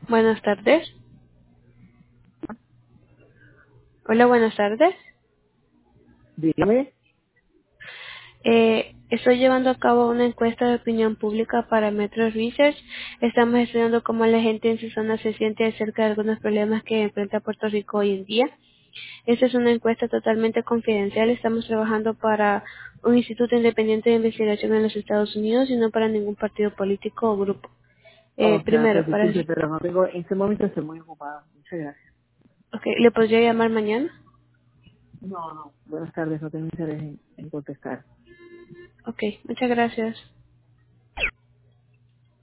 Buenas tardes. Hola, buenas tardes. Dígame. Estoy llevando a cabo una encuesta de opinión pública para Metro Research. Estamos estudiando cómo la gente en su zona se siente acerca de algunos problemas que enfrenta Puerto Rico hoy en día. Esta es una encuesta totalmente confidencial. Estamos trabajando para un instituto independiente de investigación en los Estados Unidos y no para ningún partido político o grupo. Oh, Primero, gracias, para... disculpe, pero no tengo, en este momento estoy muy ocupado. Muchas gracias. Okay, ¿le podría llamar mañana? No. Buenas tardes, no tengo interés en contestar. Ok, muchas gracias.